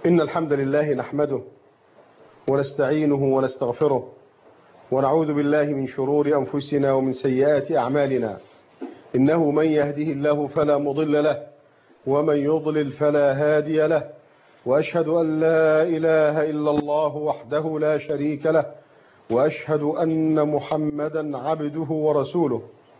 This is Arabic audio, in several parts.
إن الحمد لله نحمده ونستعينه ونستغفره ونعوذ بالله من شرور أنفسنا ومن سيئات أعمالنا. إنه من يهده الله فلا مضل له ومن يضلل فلا هادي له، وأشهد أن لا إله إلا الله وحده لا شريك له، وأشهد أن محمدا عبده ورسوله.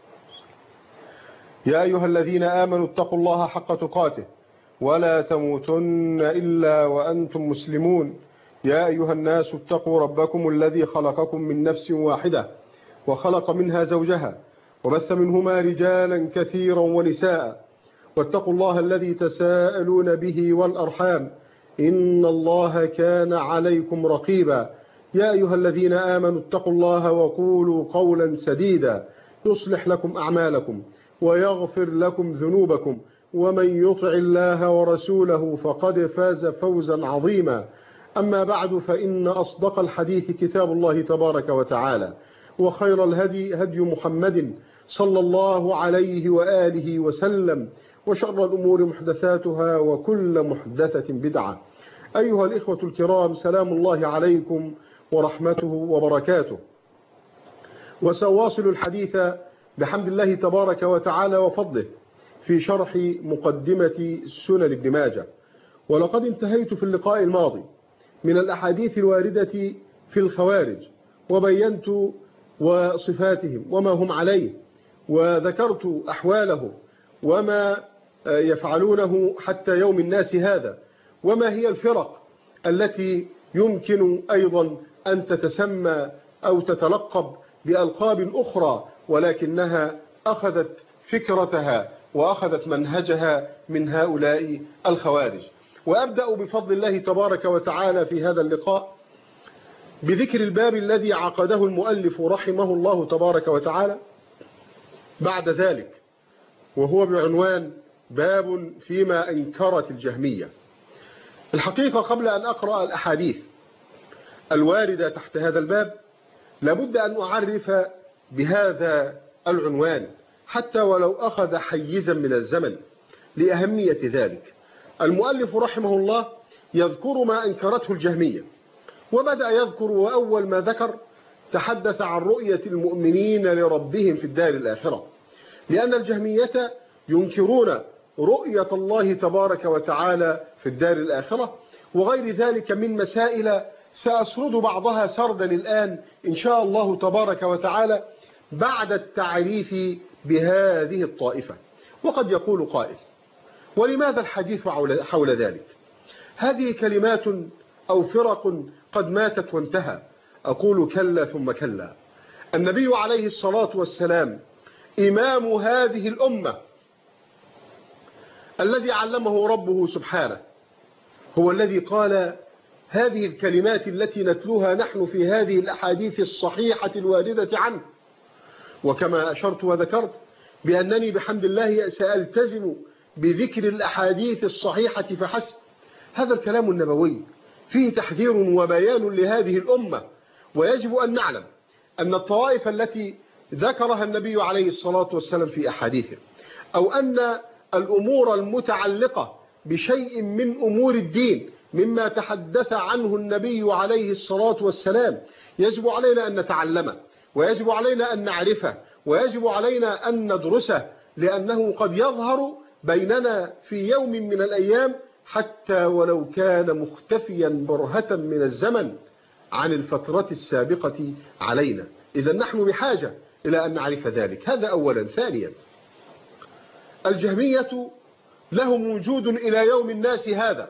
يا أيها الذين آمنوا اتقوا الله حق تقاته ولا تموتن إلا وأنتم مسلمون. يا أيها الناس اتقوا ربكم الذي خلقكم من نفس واحدة وخلق منها زوجها وبث منهما رجالا كثيرا ونساء، واتقوا الله الذي تساءلون به والأرحام إن الله كان عليكم رقيبا. يا أيها الذين آمنوا اتقوا الله وقولوا قولا سديدا يصلح لكم أعمالكم ويغفر لكم ذنوبكم، ومن يطع الله ورسوله فقد فاز فوزا عظيما. أما بعد، فإن أصدق الحديث كتاب الله تبارك وتعالى، وخير الهدي هدي محمد صلى الله عليه وآله وسلم، وشر الأمور محدثاتها وكل محدثة بدعة. أيها الإخوة الكرام، سلام الله عليكم ورحمته وبركاته. وسواصل الحديث بحمد الله تبارك وتعالى وفضله في شرح مقدمة سنن ابن ماجه. ولقد انتهيت في اللقاء الماضي من الأحاديث الواردة في الخوارج، وبينت وصفاتهم وما هم عليه، وذكرت أحواله وما يفعلونه حتى يوم الناس هذا، وما هي الفرق التي يمكن أيضا أن تتسمى أو تتلقب بألقاب أخرى، ولكنها أخذت فكرتها وأخذت منهجها من هؤلاء الخوارج. وأبدأ بفضل الله تبارك وتعالى في هذا اللقاء بذكر الباب الذي عقده المؤلف رحمه الله تبارك وتعالى بعد ذلك، وهو بعنوان باب فيما أنكرت الجهمية. الحقيقة قبل أن أقرأ الأحاديث الواردة تحت هذا الباب لابد أن أعرف بهذا العنوان حتى ولو أخذ حيزا من الزمن لأهمية ذلك. المؤلف رحمه الله يذكر ما أنكرته الجهمية، وبدأ يذكر، وأول ما ذكر تحدث عن رؤية المؤمنين لربهم في الدار الآخرة، لأن الجهمية ينكرون رؤية الله تبارك وتعالى في الدار الآخرة، وغير ذلك من مسائل سأسرد بعضها سردا الآن إن شاء الله تبارك وتعالى بعد التعريف بهذه الطائفة. وقد يقول قائل: ولماذا الحديث حول ذلك؟ هذه كلمات أو فرق قد ماتت وانتهى. أقول: كلا ثم كلا. النبي عليه الصلاة والسلام إمام هذه الأمة الذي علمه ربه سبحانه هو الذي قال هذه الكلمات التي نتلوها نحن في هذه الأحاديث الصحيحة الواردة عنه. وكما أشرت وذكرت بأنني بحمد الله سألتزم بذكر الأحاديث الصحيحة فحسب. هذا الكلام النبوي فيه تحذير وبيان لهذه الأمة، ويجب أن نعلم أن الطوائف التي ذكرها النبي عليه الصلاة والسلام في أحاديثه، أو أن الأمور المتعلقة بشيء من أمور الدين مما تحدث عنه النبي عليه الصلاة والسلام، يجب علينا أن نتعلمه، ويجب علينا أن نعرفه، ويجب علينا أن ندرسه، لأنه قد يظهر بيننا في يوم من الأيام حتى ولو كان مختفيا برهة من الزمن عن الفترة السابقة علينا. إذا نحن بحاجة إلى أن نعرف ذلك. هذا أولا. ثانيا، الجهمية لهم وجود إلى يوم الناس هذا.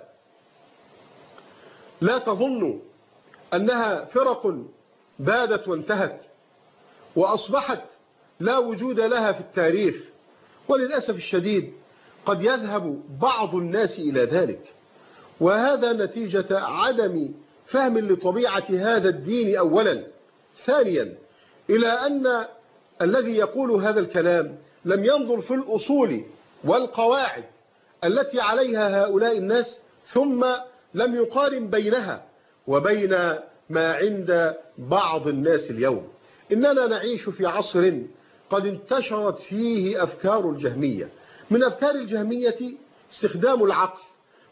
لا تظنوا أنها فرق بادت وانتهت وأصبحت لا وجود لها في التاريخ، وللأسف الشديد قد يذهب بعض الناس إلى ذلك، وهذا نتيجة عدم فهم لطبيعة هذا الدين أولا. ثانيا، إلى أن الذي يقول هذا الكلام لم ينظر في الأصول والقواعد التي عليها هؤلاء الناس، ثم لم يقارن بينها وبين ما عند بعض الناس اليوم. إننا نعيش في عصر قد انتشرت فيه أفكار الجهمية. من أفكار الجهمية استخدام العقل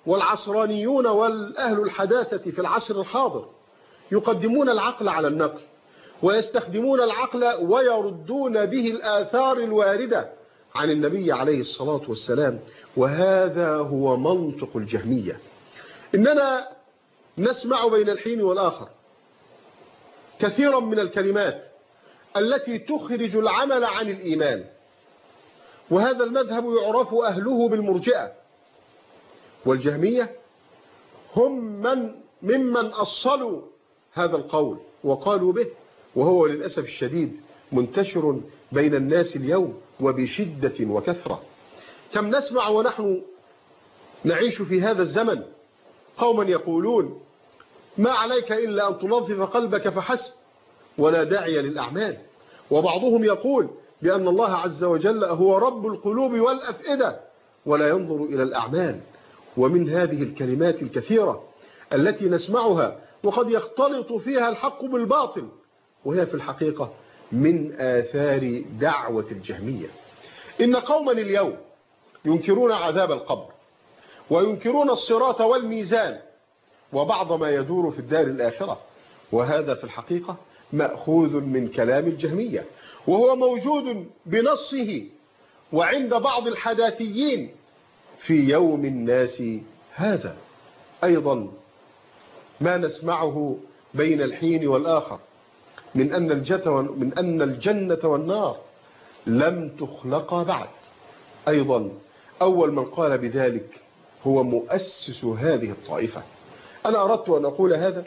والعصرانيون والأهل الحداثة في العصر الحاضر يقدمون العقل على النقل، ويستخدمون العقل ويردون به الآثار الواردة عن النبي عليه الصلاة والسلام، وهذا هو منطق الجهمية. إننا نسمع بين الحين والآخر كثيرا من الكلمات التي تخرج العمل عن الإيمان، وهذا المذهب يعرف أهله بالمرجئة، والجهمية هم ممن أصلوا هذا القول وقالوا به، وهو للأسف الشديد منتشر بين الناس اليوم وبشدة وكثرة. كم نسمع ونحن نعيش في هذا الزمن قوما يقولون ما عليك إلا أن تنظف قلبك فحسب ولا داعي للأعمال، وبعضهم يقول بأن الله عز وجل هو رب القلوب والأفئدة ولا ينظر إلى الأعمال. ومن هذه الكلمات الكثيرة التي نسمعها وقد يختلط فيها الحق بالباطل، وهي في الحقيقة من آثار دعوة الجهمية. إن قوما اليوم ينكرون عذاب القبر، وينكرون الصراط والميزان وبعض ما يدور في الدار الآخرة، وهذا في الحقيقة مأخوذ من كلام الجهمية، وهو موجود بنصه وعند بعض الحداثيين في يوم الناس هذا. أيضا ما نسمعه بين الحين والآخر من أن الجنة والنار لم تخلقا بعد. أيضا أول من قال بذلك هو مؤسس هذه الطائفة. أنا أردت أن أقول هذا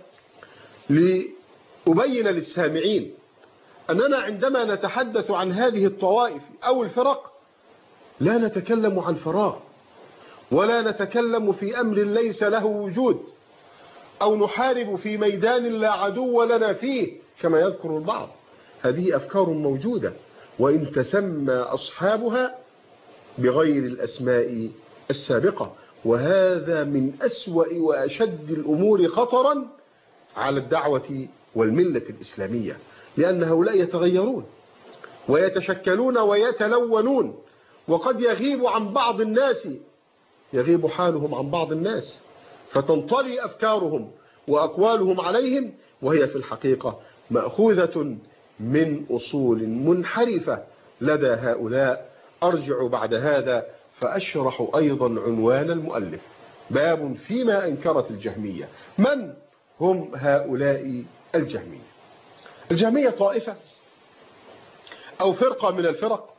لأبين للسامعين أننا عندما نتحدث عن هذه الطوائف أو الفرق لا نتكلم عن فراغ، ولا نتكلم في أمر ليس له وجود، أو نحارب في ميدان لا عدو لنا فيه كما يذكر البعض. هذه أفكار موجودة وإن تسمى أصحابها بغير الأسماء السابقة، وهذا من أسوأ وأشد الأمور خطرا على الدعوة والملة الإسلامية، لأن هؤلاء يتغيرون ويتشكلون ويتلونون، وقد يغيب عن بعض الناس، يغيب حالهم عن بعض الناس، فتنطلي أفكارهم وأقوالهم عليهم، وهي في الحقيقة مأخوذة من أصول منحرفة لدى هؤلاء. أرجع بعد هذا فأشرح أيضا عنوان المؤلف: باب فيما أنكرت الجهمية. من هم هؤلاء الجهمية؟ الجهمية طائفة أو فرقة من الفرق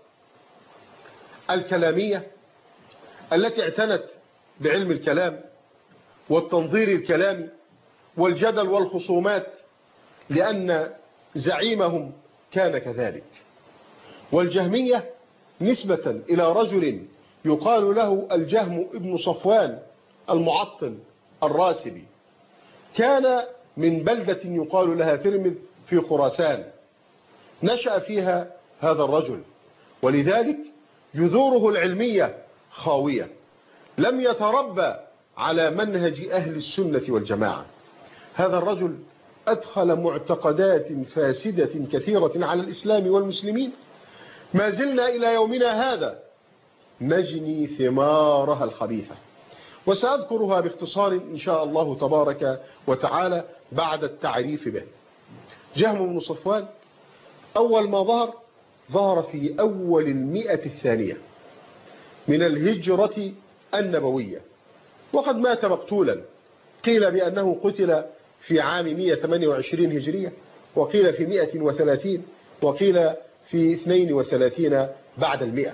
الكلامية التي اعتنت بعلم الكلام والتنظير الكلامي والجدل والخصومات، لأن زعيمهم كان كذلك. والجهمية نسبة إلى رجل يقال له الجهم ابن صفوان المعطل الراسبي، كان من بلدة يقال لها ترمذ في خراسان، نشأ فيها هذا الرجل، ولذلك جذوره العلمية خاوية، لم يتربى على منهج أهل السنة والجماعة. هذا الرجل أدخل معتقدات فاسدة كثيرة على الإسلام والمسلمين، ما زلنا إلى يومنا هذا نجني ثمارها الخبيثة، وسأذكرها باختصار إن شاء الله تبارك وتعالى بعد التعريف به. جهم بن صفوان أول ما ظهر في أول 100 من الهجرة النبوية، وقد مات مقتولا. قيل بأنه قتل في عام 128 هجرية، وقيل في 130، وقيل في 32 بعد 100.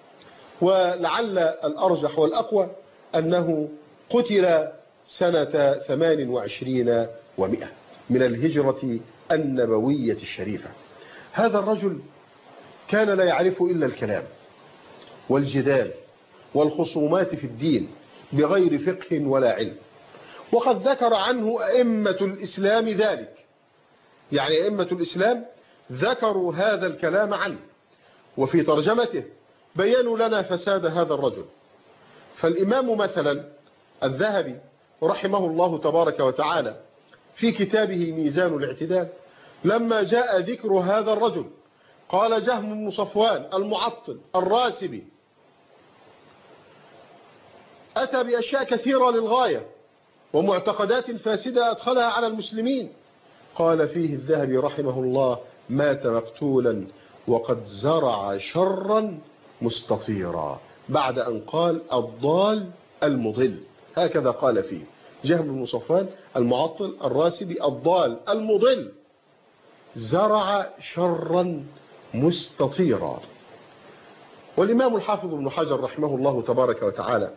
ولعل الأرجح والأقوى أنه قتل سنة 28 و100 من الهجرة النبوية الشريفة. هذا الرجل كان لا يعرف إلا الكلام والجدال والخصومات في الدين بغير فقه ولا علم، وقد ذكر عنه أئمة الإسلام ذلك، يعني أئمة الإسلام ذكروا هذا الكلام عنه، وفي ترجمته بيّنوا لنا فساد هذا الرجل. فالإمام مثلا الذهبي رحمه الله تبارك وتعالى في كتابه ميزان الاعتدال لما جاء ذكر هذا الرجل قال: جهم بن صفوان المعطل الراسبي أتى بأشياء كثيرة للغاية ومعتقدات فاسدة أدخلها على المسلمين. قال فيه الذهبي رحمه الله: مات مقتولا وقد زرع شرا مستطيرا، بعد أن قال الضال المضل. هكذا قال فيه جهم بن صفوان المعطل الراسبي: الضال المضل زرع شرا مستطيرا. والإمام الحافظ ابن حجر رحمه الله تبارك وتعالى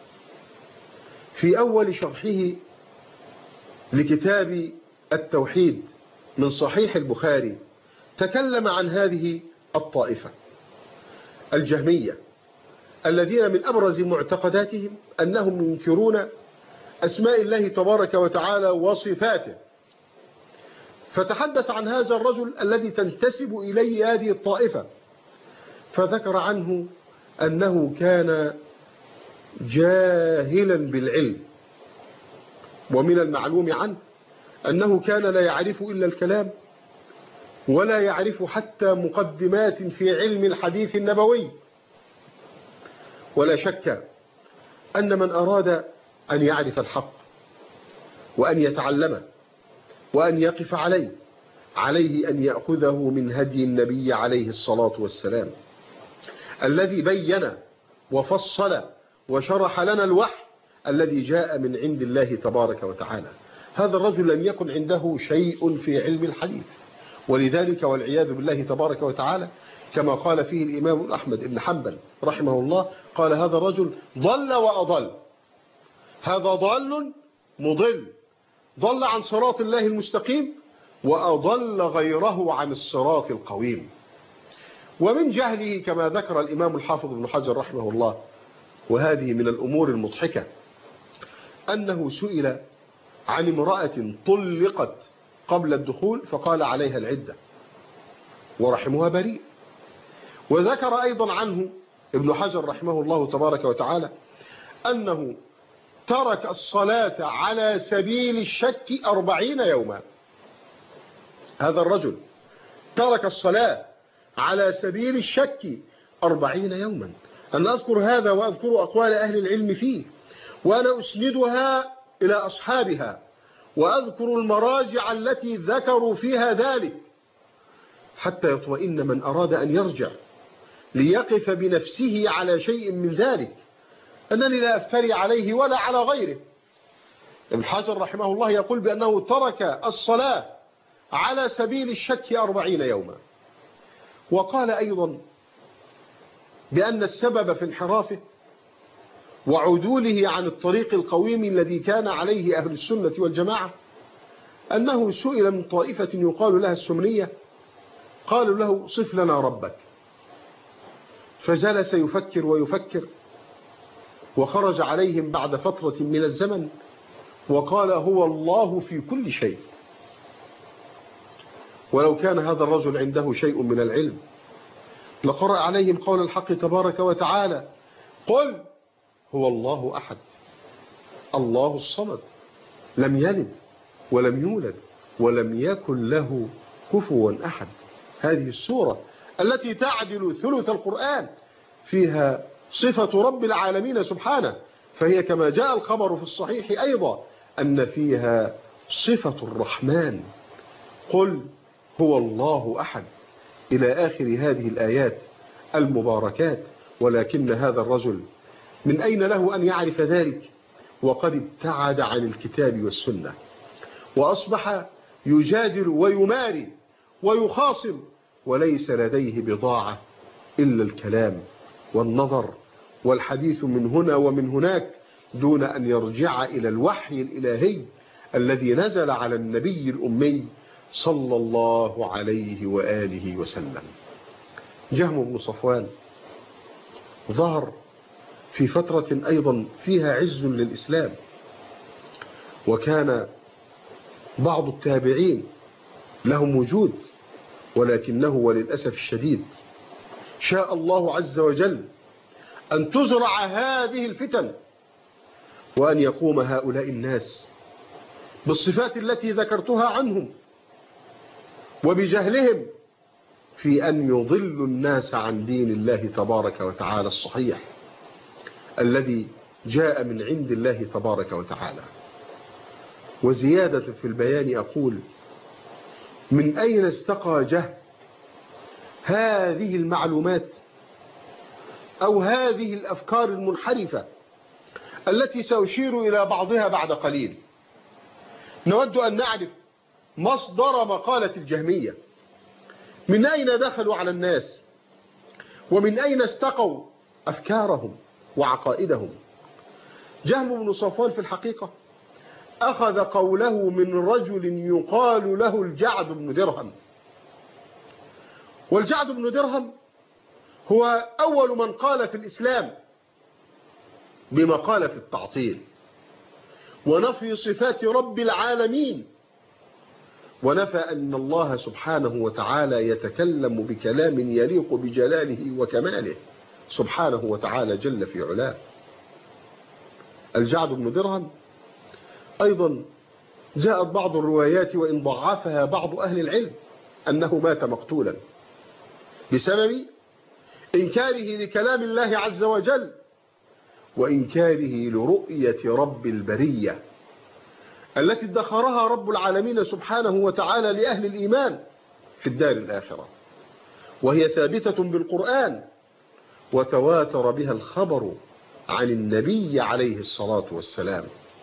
في أول شرحه لكتاب التوحيد من صحيح البخاري تكلم عن هذه الطائفة الجهمية الذين من أبرز معتقداتهم أنهم ينكرون أسماء الله تبارك وتعالى وصفاته، فتحدث عن هذا الرجل الذي تنتسب إليه هذه الطائفة، فذكر عنه أنه كان جاهلا بالعلم، ومن المعلوم عنه أنه كان لا يعرف إلا الكلام، ولا يعرف حتى مقدمات في علم الحديث النبوي. ولا شك أن من أراد أن يعرف الحق وأن يتعلمه وأن يقف عليه أن يأخذه من هدي النبي عليه الصلاة والسلام الذي بين وفصل وشرح لنا الوحي الذي جاء من عند الله تبارك وتعالى. هذا الرجل لم يكن عنده شيء في علم الحديث، ولذلك والعياذ بالله تبارك وتعالى كما قال فيه الإمام أحمد بن حنبل رحمه الله، قال: هذا الرجل ضل وأضل، هذا ضال مضل، ضل عن صراط الله المستقيم وأضل غيره عن الصراط القويم. ومن جهله كما ذكر الإمام الحافظ ابن حجر رحمه الله، وهذه من الأمور المضحكة، أنه سئل عن امرأة طلقت قبل الدخول فقال عليها العدة ورحمها بريء. وذكر أيضا عنه ابن حجر رحمه الله تبارك وتعالى أنه ترك الصلاة على سبيل الشك 40 يوما. هذا الرجل ترك الصلاة على سبيل الشك 40 يوما. أنا أذكر هذا وأذكر أقوال أهل العلم فيه، وأنا أسندها إلى أصحابها، وأذكر المراجع التي ذكروا فيها ذلك حتى يطمئن من أراد أن يرجع ليقف بنفسه على شيء من ذلك، أنني لا أفتري عليه ولا على غيره. ابن حجر رحمه الله يقول بأنه ترك الصلاة على سبيل الشك 40 يوما. وقال أيضا بأن السبب في انحرافه وعدوله عن الطريق القويم الذي كان عليه أهل السنة والجماعة أنه سئل من طائفة يقال لها السمنية، قالوا له: صف لنا ربك. فجلس يفكر ويفكر، وخرج عليهم بعد فترة من الزمن وقال: هو الله في كل شيء. ولو كان هذا الرجل عنده شيء من العلم لقرأ عليهم قول الحق تبارك وتعالى: قل هو الله أحد الله الصمد لم يلد ولم يولد ولم يكن له كفوا أحد. هذه السورة التي تعدل ثلث القرآن فيها صفة رب العالمين سبحانه، فهي كما جاء الخبر في الصحيح أيضا أن فيها صفة الرحمن. قل هو الله أحد إلى آخر هذه الآيات المباركات. ولكن هذا الرجل من أين له أن يعرف ذلك وقد ابتعد عن الكتاب والسنة، وأصبح يجادل ويماري ويخاصم وليس لديه بضاعة إلا الكلام والنظر والحديث من هنا ومن هناك دون أن يرجع إلى الوحي الإلهي الذي نزل على النبي الأمي صلى الله عليه وآله وسلم. جهم بن صفوان ظهر في فترة أيضا فيها عز للإسلام، وكان بعض التابعين لهم وجود، ولكنه وللأسف الشديد شاء الله عز وجل أن تزرع هذه الفتن وأن يقوم هؤلاء الناس بالصفات التي ذكرتها عنهم وبجهلهم في أن يضلوا الناس عن دين الله تبارك وتعالى الصحيح الذي جاء من عند الله تبارك وتعالى. وزيادة في البيان أقول: من أين استقى جهل هذه المعلومات أو هذه الأفكار المنحرفة التي سأشير إلى بعضها بعد قليل؟ نود أن نعرف مصدر مقالة الجهمية، من أين دخلوا على الناس، ومن أين استقوا أفكارهم وعقائدهم. جهم بن صفوان في الحقيقة أخذ قوله من رجل يقال له الجعد بن درهم. والجعد بن درهم هو أول من قال في الإسلام بمقالة التعطيل ونفي صفات رب العالمين، ونفى أن الله سبحانه وتعالى يتكلم بكلام يليق بجلاله وكماله سبحانه وتعالى جل في علاه. الجعد بن درهم أيضا جاءت بعض الروايات وإن ضعفها بعض أهل العلم أنه مات مقتولا بسبب إنكاره لكلام الله عز وجل وإنكاره لرؤية رب البرية التي ادخرها رب العالمين سبحانه وتعالى لأهل الإيمان في الدار الآخرة، وهي ثابتة بالقرآن وتواتر بها الخبر عن النبي عليه الصلاة والسلام.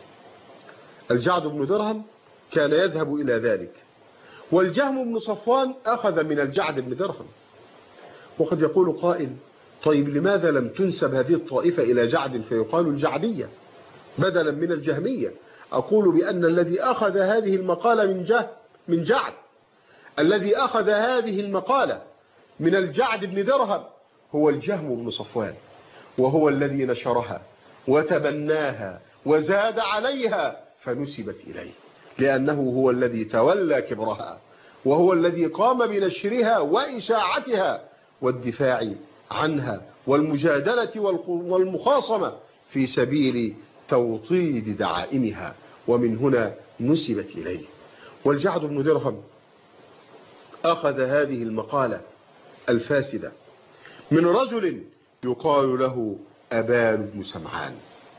الجعد بن درهم كان يذهب إلى ذلك، والجهم بن صفوان أخذ من الجعد بن درهم. وقد يقول قائل: طيب لماذا لم تنسب هذه الطائفة إلى جعد فيقال الجعدية بدلا من الجهمية؟ أقول بأن الذي أخذ هذه المقالة من جعد، الذي أخذ هذه المقالة من الجعد بن درهم هو الجهم بن صفوان، وهو الذي نشرها وتبناها وزاد عليها فنسبت إليه، لأنه هو الذي تولى كبرها وهو الذي قام بنشرها وإشاعتها والدفاع عنها والمجادلة والمخاصمة في سبيل توطيد دعائمها، ومن هنا نسبت إليه. والجعد بن درهم أخذ هذه المقالة الفاسدة من رجل يقال له أبان بن سمعان.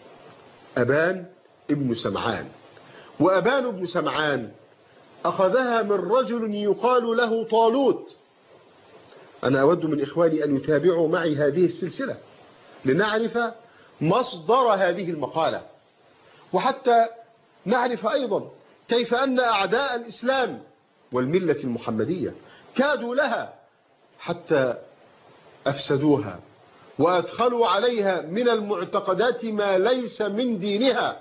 أبان ابن سمعان، وأبان بن سمعان أخذها من رجل يقال له طالوت. أنا أود من إخواني أن يتابعوا معي هذه السلسلة لنعرف مصدر هذه المقالة، وحتى نعرف أيضا كيف أن أعداء الإسلام والملة المحمدية كادوا لها حتى أفسدوها وأدخلوا عليها من المعتقدات ما ليس من دينها.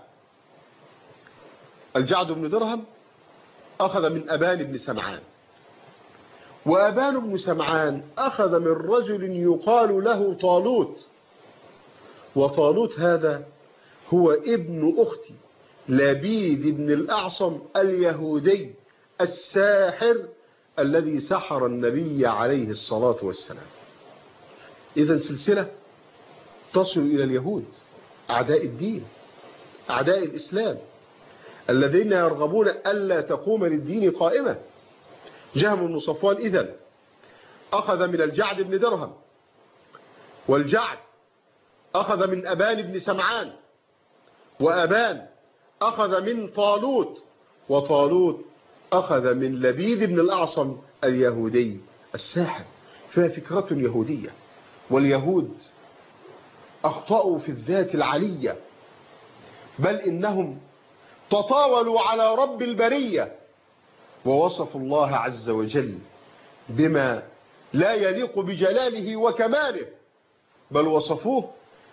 الجعد بن درهم أخذ من أبان بن سمعان، وأبان بن سمعان أخذ من رجل يقال له طالوت، وطالوت هذا هو ابن أخت لبيد بن الأعصم اليهودي الساحر الذي سحر النبي عليه الصلاة والسلام. إذن سلسلة تصل إلى اليهود أعداء الدين، أعداء الإسلام، الذين يرغبون ألا تقوم للدين قائمة. جهم بن صفوان إذن أخذ من الجعد بن درهم، والجعد أخذ من أبان بن سمعان، وأبان أخذ من طالوت، وطالوت أخذ من لبيد بن الأعصم اليهودي الساحر. ففكرة يهودية، واليهود أخطأوا في الذات العلية، بل إنهم تطاولوا على رب البرية ووصفوا الله عز وجل بما لا يليق بجلاله وكماله، بل وصفوه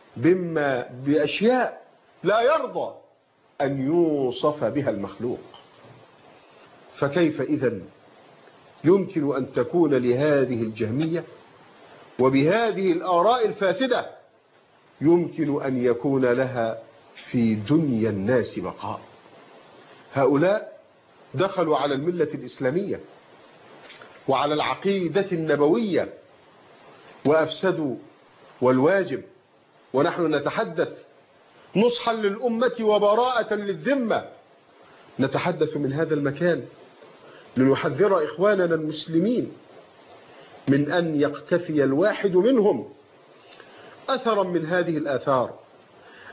بأشياء لا يرضى أن يوصف بها المخلوق. فكيف إذن يمكن أن تكون لهذه الجهمية وبهذه الآراء الفاسدة يمكن أن يكون لها في دنيا الناس بقاء؟ هؤلاء دخلوا على الملة الإسلامية وعلى العقيدة النبوية وأفسدوا، والواجب ونحن نتحدث نصحا للأمة وبراءة للذمة نتحدث من هذا المكان لنحذر إخواننا المسلمين من أن يقتفي الواحد منهم أثرا من هذه الآثار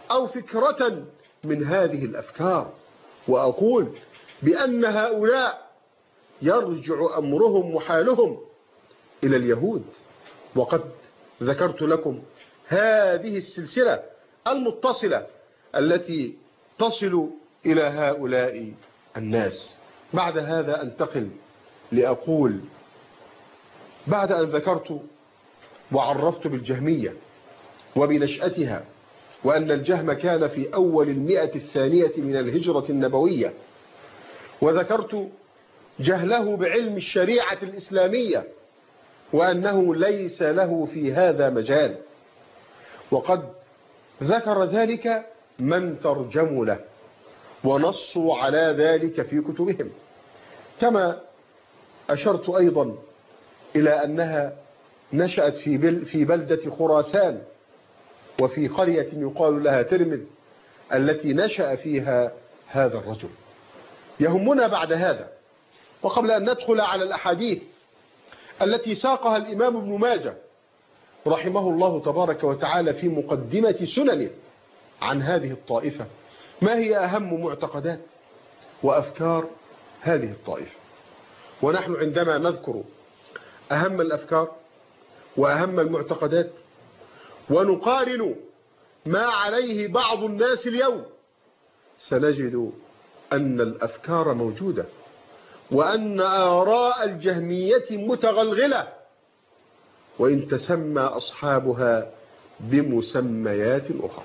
أو فكرة من هذه الأفكار، وأقول بأن هؤلاء يرجع أمرهم وحالهم إلى اليهود. وقد ذكرت لكم هذه السلسلة المتصلة التي تصل إلى هؤلاء الناس. بعد هذا أنتقل لأقول بعد أن ذكرت وعرفت بالجهمية وبنشأتها، وأن الجهم كان في أول 100 من الهجرة النبوية، وذكرت جهله بعلم الشريعة الإسلامية وأنه ليس له في هذا مجال، وقد ذكر ذلك من ترجموا له ونصوا على ذلك في كتبهم. كما أشرت أيضا إلى أنها نشأت في بلدة خراسان، وفي قرية يقال لها ترمذ التي نشأ فيها هذا الرجل. يهمنا بعد هذا، وقبل أن ندخل على الأحاديث التي ساقها الإمام ابن ماجه رحمه الله تبارك وتعالى في مقدمة سننه عن هذه الطائفة، ما هي أهم معتقدات وأفكار هذه الطائفة؟ ونحن عندما نذكر أهم الأفكار وأهم المعتقدات ونقارن ما عليه بعض الناس اليوم، سنجد أن الأفكار موجودة، وأن آراء الجهمية متغلغلة، وإن تسمى أصحابها بمسميات أخرى.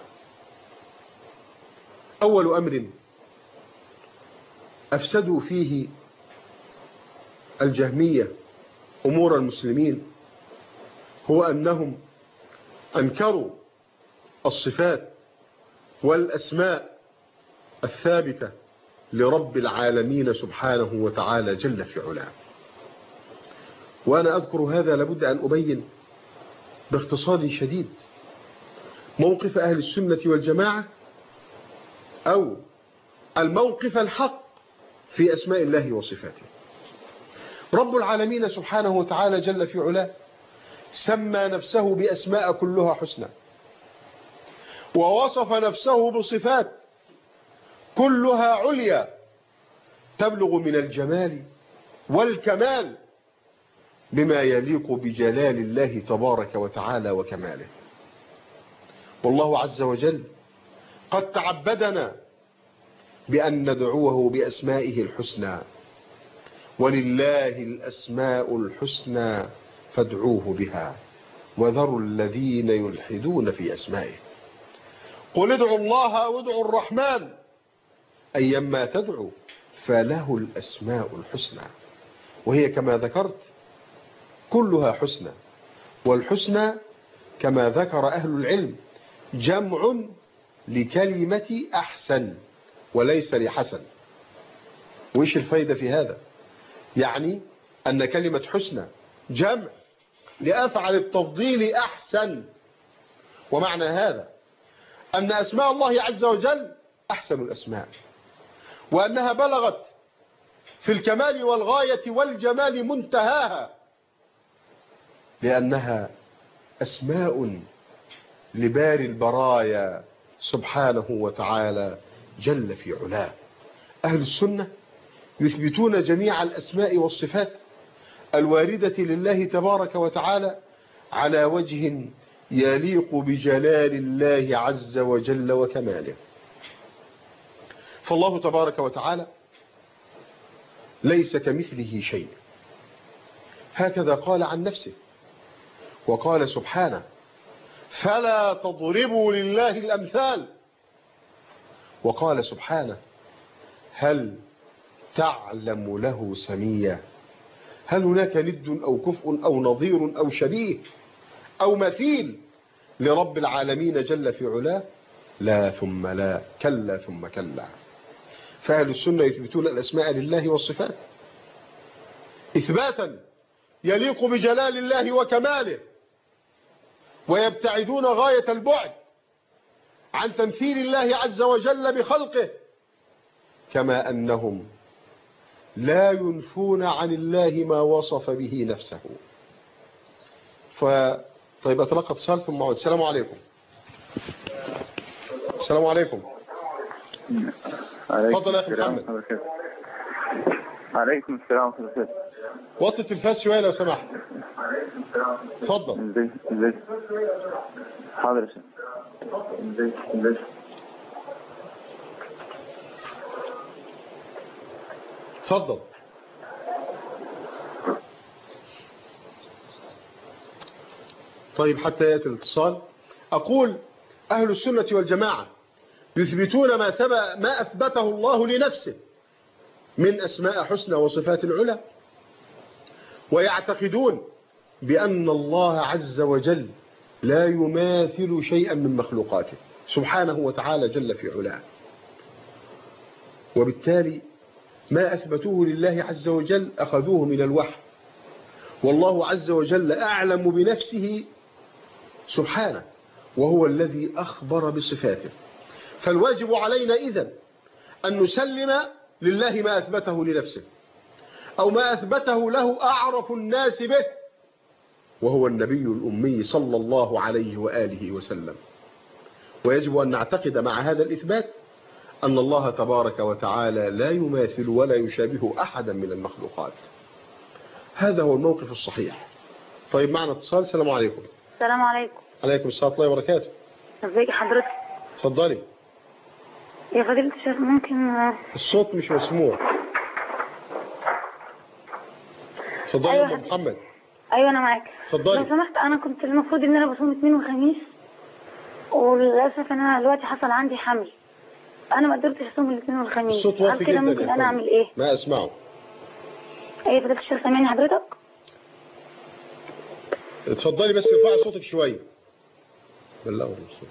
أول أمر أفسدوا فيه الجهمية أمور المسلمين هو أنهم أنكروا الصفات والأسماء الثابتة لرب العالمين سبحانه وتعالى جل في علاه. وأنا أذكر هذا لابد أن أبين باختصار شديد موقف أهل السنة والجماعة، أو الموقف الحق في أسماء الله وصفاته. رب العالمين سبحانه وتعالى جل في علاه سمى نفسه بأسماء كلها حسنى، ووصف نفسه بصفات كلها عليا تبلغ من الجمال والكمال بما يليق بجلال الله تبارك وتعالى وكماله. والله عز وجل قد تعبدنا بأن ندعوه بأسمائه الحسنى، ولله الأسماء الحسنى فادعوه بها وذروا الذين يلحدون في أسمائه. قل ادعوا الله أو ادعوا الرحمن أيما تدعوا فله الأسماء الحسنى، وهي كما ذكرت كلها حسنى. والحسنى كما ذكر أهل العلم جمع لكلمة أحسن وليس لحسن. وإيش الفايدة في هذا؟ يعني أن كلمة حسنى جمع لأفعل التفضيل أحسن، ومعنى هذا أن أسماء الله عز وجل أحسن الأسماء، وأنها بلغت في الكمال والغاية والجمال منتهاها، لأنها أسماء لباري البرايا سبحانه وتعالى جل في علاه. أهل السنة يثبتون جميع الأسماء والصفات الواردة لله تبارك وتعالى على وجه يليق بجلال الله عز وجل وكماله. فالله تبارك وتعالى ليس كمثله شيء، هكذا قال عن نفسه، وقال سبحانه فلا تضربوا لله الأمثال، وقال سبحانه هل تعلم له سميا؟ هل هناك ند أو كفء أو نظير أو شبيه أو مثيل لرب العالمين جل في علاه؟ لا ثم لا، كلا ثم كلا. فأهل السنة يثبتون الأسماء لله والصفات إثباتا يليق بجلال الله وكماله، ويبتعدون غاية البعد عن تمثيل الله عز وجل بخلقه، كما أنهم لا ينفون عن الله ما وصف به نفسه. طيب أتلقى اتصال ثم أعود. السلام عليكم. السلام عليكم. اتفضل يا أخي محمد. عليكم السلام ورحمة الله. وطي التلفاز شوية لو سمحت. اتفضل. ازاي حاضر يا شيخ. ازاي اتفضل. طيب حتى يأتي الاتصال. أقول أهل السنة والجماعة يثبتون ما أثبته الله لنفسه من أسماء حسنى وصفات على، ويعتقدون بأن الله عز وجل لا يماثل شيئا من مخلوقاته سبحانه وتعالى جل في علاه، وبالتالي ما أثبتوه لله عز وجل أخذوه من الوحي، والله عز وجل أعلم بنفسه سبحانه وهو الذي أخبر بصفاته. فالواجب علينا إذن أن نسلم لله ما أثبته لنفسه أو ما أثبته له أعرف الناس به، وهو النبي الأمي صلى الله عليه وآله وسلم. ويجب أن نعتقد مع هذا الإثبات أن الله تبارك وتعالى لا يماثل ولا يشابه أحدا من المخلوقات. هذا هو الموقف الصحيح. طيب معنا اتصال. السلام عليكم. السلام عليكم. عليكم السلام ورحمة الله وبركاته. ازيك حضرتك؟ اتفضلي. يا فضيلة الشيخ ممكن الصوت مش مسموع. اتفضلي يا أم محمد. ايوه انا معاك. اتفضلي. لو سمحت انا كنت المفروض ان انا بصوم اثنين وخميس، وللاسف انا دلوقتي حصل عندي حمل، انا ما قدرتش اصوم الاثنين والخميس. الصوت واطي جدا. ممكن انا اعمل ايه؟ ما اسمعه. ايوه فضيلة الشيخ سامعني حضرتك؟ اتفضلي بس ارفعي صوتك شويه. بلغوا الصوت.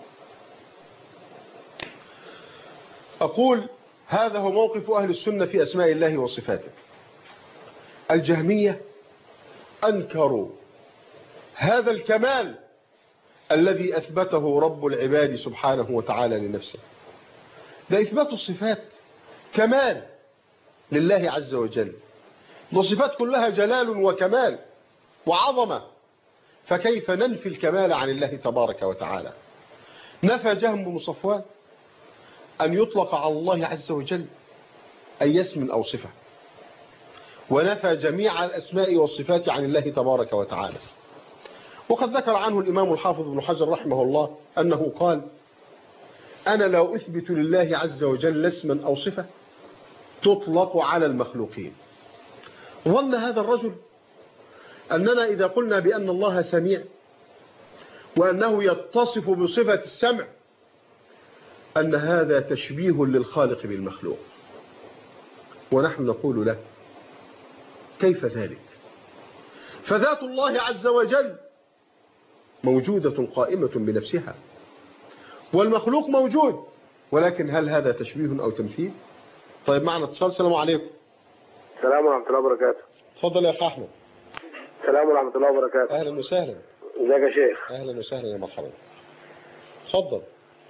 أقول هذا هو موقف أهل السنة في أسماء الله وصفاته. الجهمية أنكروا هذا الكمال الذي أثبته رب العباد سبحانه وتعالى لنفسه. ده إثبات الصفات كمال لله عز وجل، والصفات كلها جلال وكمال وعظمة، فكيف ننفي الكمال عن الله تبارك وتعالى؟ نفى جهم بن صفوان أن يطلق على الله عز وجل أي اسم أو صفة، ونفى جميع الأسماء والصفات عن الله تبارك وتعالى. وقد ذكر عنه الإمام الحافظ بن حجر رحمه الله أنه قال: أنا لا أثبت لله عز وجل اسما أو صفة تطلق على المخلوقين. ظن هذا الرجل أننا إذا قلنا بأن الله سميع وأنه يتصف بصفة السمع أن هذا تشبيه للخالق بالمخلوق، ونحن نقول له كيف ذلك؟ فذات الله عز وجل موجودة قائمة بنفسها، والمخلوق موجود، ولكن هل هذا تشبيه أو تمثيل؟ طيب معنا اتصال. السلام عليكم. السلام ورحمة الله وبركاته. تفضل يا أخ أحمد. السلام ورحمة الله وبركاته. أهلا وسهلا. ازيك يا شيخ؟ أهلا وسهلا يا مرحبا. تفضل.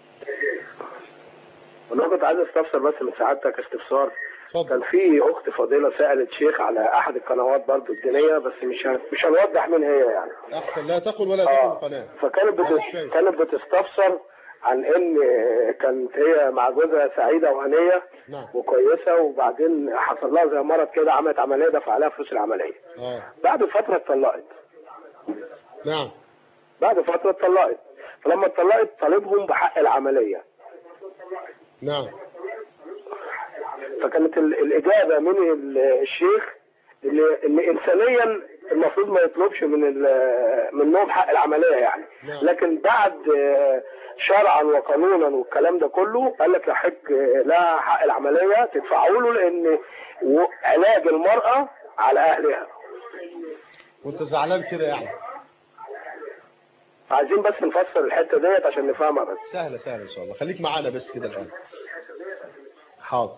أنا كنت عايز استفسر بس من سعادتك استفسار. تفضل. كان في أخت فضيلة سألت شيخ على أحد القنوات برضو الدينية، بس مش هنوضح مين هي يعني. أحسن لا تقل ولا تقل قناة. فكانت بتستفسر عن إن كانت هي مع جوزها سعيدة وهنية. نعم. وكويسة، وبعدين حصل لها زي مرض كده، عملت عملية دفع عليها فلوس العملية. بعد فترة اتطلقت. نعم. بعد فترة اتطلقت، فلما اتطلقت طالبهم بحق العملية. نعم. فكانت الإجابة من الشيخ إن إنسانيا المفروض ما يطلبش منهم حق العملية يعني. نعم. لكن بعد شرعا وقانونا والكلام ده كله قال لك يحق لها حق العملية تدفعوا له، لأن علاج المرأة على أهلها. وانت زعلان كده يعني؟ عايزين بس نفسر الحتة ديت عشان نفهمها بس. سهلة سهلة إن شاء الله. خليك معانا بس كده الآن. حاضر.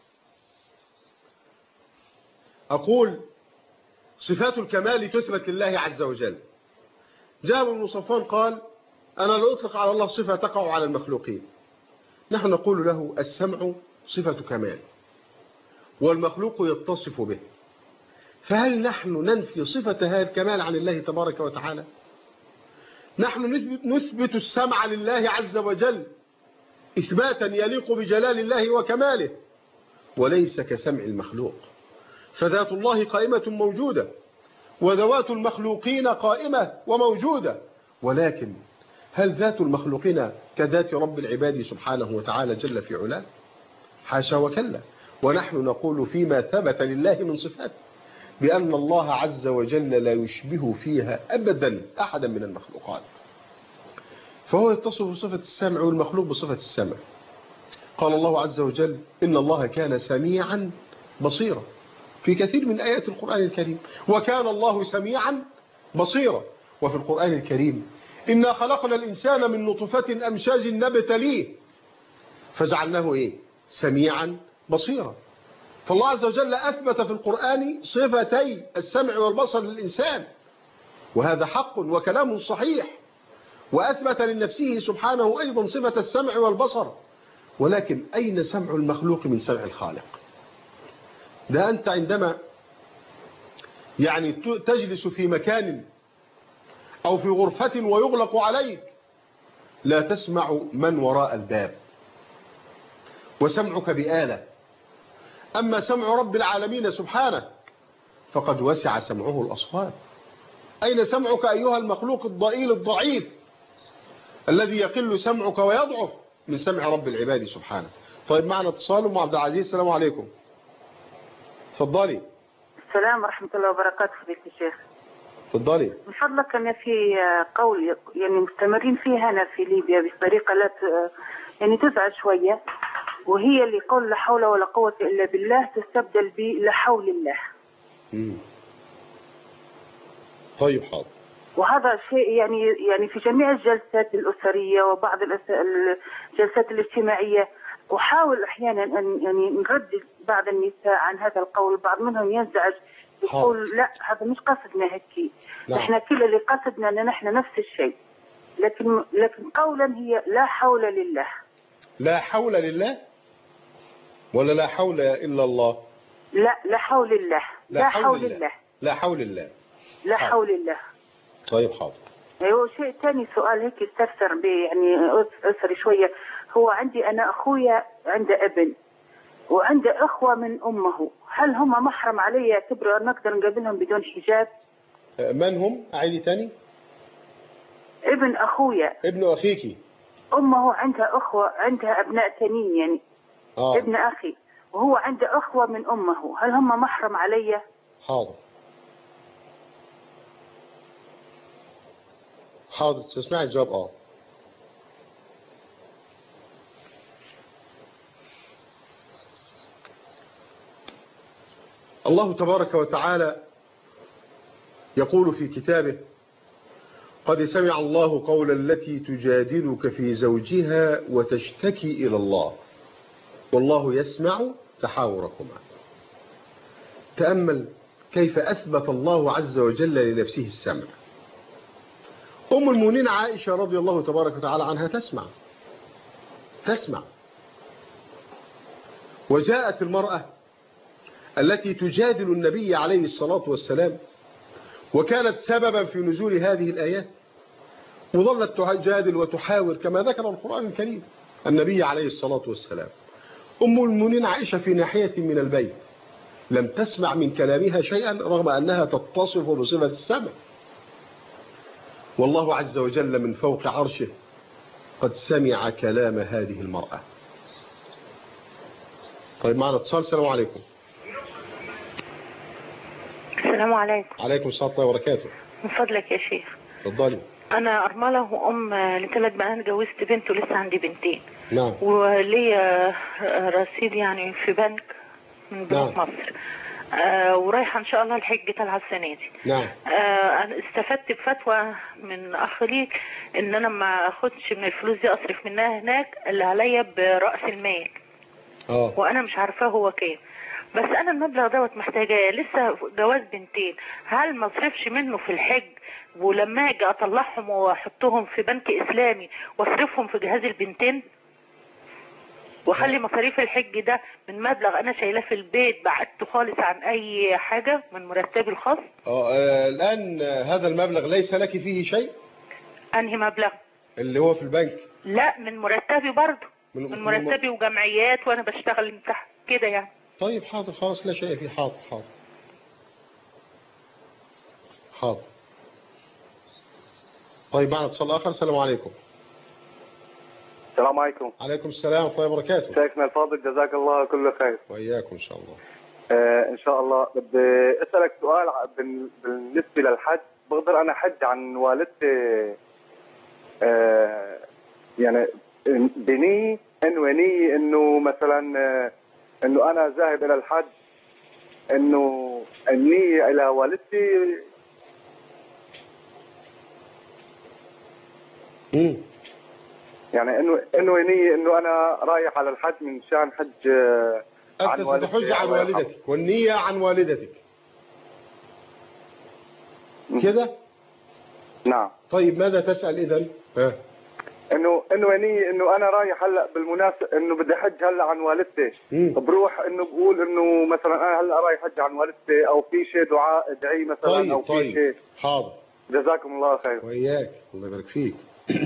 أقول صفات الكمال تثبت لله عز وجل. جابر بن صفوان قال: أنا لا أطلق على الله صفة تقع على المخلوقين. نحن نقول له السمع صفة كمال، والمخلوق يتصف به، فهل نحن ننفي صفة هذا الكمال عن الله تبارك وتعالى؟ نحن نثبت السمع لله عز وجل إثباتا يليق بجلال الله وكماله، وليس كسمع المخلوق. فذات الله قائمة موجودة، وذوات المخلوقين قائمة وموجودة، ولكن هل ذات المخلوقين كذات رب العباد سبحانه وتعالى جل في علاه؟ حاشا وكلا. ونحن نقول فيما ثبت لله من صفات بأن الله عز وجل لا يشبه فيها أبدا أحدا من المخلوقات، فهو يتصف بصفة السمع والمخلوق بصفة السمع. قال الله عز وجل إن الله كان سميعا بصيرا في كثير من آيات القرآن الكريم، وكان الله سميعا بصيرا. وفي القرآن الكريم إنا خلقنا الإنسان من نطفة أمشاج نبتليه فجعلناه إيه؟ سميعا بصيرا. فالله عز وجل أثبت في القرآن صفتي السمع والبصر للإنسان، وهذا حق وكلام صحيح، وأثبت لنفسه سبحانه أيضا صفة السمع والبصر. ولكن أين سمع المخلوق من سمع الخالق؟ ده أنت عندما يعني تجلس في مكان أو في غرفة ويغلق عليك لا تسمع من وراء الباب، وسمعك بآلة. أما سمع رب العالمين سبحانه فقد وسع سمعه الأصوات. أين سمعك أيها المخلوق الضئيل الضعيف الذي يقل سمعك ويضعف من سمع رب العباد سبحانه؟ طيب معنا اتصال أم عبد العزيز. السلام عليكم. تفضلي. السلام ورحمة الله وبركاته. فضيلة الشيخ تفضلي. من فضلك، أنا في قول يعني مستمرين فيه هنا في ليبيا بطريقة لا يعني تزعج شوية، وهي اللي قول لا حول ولا قوة إلا بالله تستبدل ب لا حول الله. طيب حاضر. وهذا شيء يعني في جميع الجلسات الأسرية وبعض الجلسات الاجتماعية، وحاول أحيانا أن يعني نردد بعض النساء عن هذا القول. بعض منهم ينزعج يقول لا هذا مش قصدنا هيك، احنا كل اللي قصدنا ان نحن نفس الشيء، لكن قولا هي لا حول لله. لا حول لله ولا لا حول إلا الله؟ لا حول الله. لا حول الله. لا حول الله. لا حول الله. طيب حاضر. ايوه. شيء ثاني سؤال هيك استفسر به يعني أسري شوية. هو عندي أنا أخويا عنده ابن وعنده أخوة من أمه، هل هم محرم علي يعتبروا أن نقدر نقابلهم بدون حجاب؟ من هم؟ أعيدي تاني. ابن أخويا. ابن أخيكي. أمه عندها أخوة، عندها أبناء تانيين يعني. ابن أخي وهو عنده أخوة من أمه، هل هم محرم علي؟ حاضر حاضر تسمعي الجواب. الله تبارك وتعالى يقول في كتابه قد سمع الله قول التي تجادلك في زوجها وتشتكي إلى الله والله يسمع تحاوركما. تأمل كيف أثبت الله عز وجل لنفسه السمع. أم المؤمنين عائشة رضي الله تبارك وتعالى عنها تسمع. وجاءت المرأة التي تجادل النبي عليه الصلاة والسلام وكانت سببا في نزول هذه الآيات، وظلت تجادل وتحاور كما ذكر القرآن الكريم النبي عليه الصلاة والسلام. أم المؤمنين عائشة في ناحية من البيت لم تسمع من كلامها شيئا رغم أنها تتصف بصفة السمع. والله عز وجل من فوق عرشه قد سمع كلام هذه المرأة. طيب معنا اتصال. السلام عليكم. السلام عليكم. عليكم السلام ورحمة الله وبركاته. من فضلك يا شيخ. تفضلي. أنا أرملة وأم لثلاث بنات، جوزت بنت ولسه عندي بنتين. نعم. وليا رصيد يعني في بنك من بنوك مصر. ورايحة إن شاء الله الحج طالعة السنة دي. نعم. أنا استفدت بفتوى من أخ ليك إن أنا ما أخدش من الفلوس دي أصرف منها هناك اللي عليا برأس المال. وأنا مش عارفاه هو كام، بس أنا المبلغ دوت محتاجاه لسه جواز بنتين، هل ما أصرفش منه في الحج ولما أجي أطلعهم وأحطهم في بنك إسلامي وأصرفهم في جهاز البنتين وأخلي مصاريف الحج ده من مبلغ أنا شايلاه في البيت بعدته خالص عن أي حاجة من مرتبي الخاص؟ الآن هذا المبلغ ليس لك فيه شيء؟ أنهي مبلغ؟ اللي هو في البنك. لا من مرتبي برضه. من مرتبي وجمعيات وانا بشتغل من تحت كده يعني. طيب حاضر خلاص لا شيء فيه. حاضر حاضر. طيب معنا اتصال اخر. السلام عليكم. السلام عليكم. عليكم السلام ورحمة الله وبركاته. شيخنا الفاضل جزاك الله كل خير. وإياكم إن شاء الله. إن شاء الله. بدي أسألك سؤال بالنسبة للحج. بقدر أنا حج عن والدتي يعني بنية إنه مثلا إنه أنا ذاهب إلى الحج، إنه النية إلى والدتي. يعني انه نية انه انا رايح على الحج من شان حج انت ستحج عن والدتك والنية عن والدتك كده. نعم. طيب ماذا تسأل اذا؟ انه نية انه انا رايح هلا بالمناسبة انه بدي حج هلا عن والدتي. بروح انه بقول انه مثلا انا هلا رايح حج عن والدتي او في شيء دعاء ادعي مثلا. طيب او في شيء. حاضر. جزاكم الله خير. وإياك الله يبارك فيك.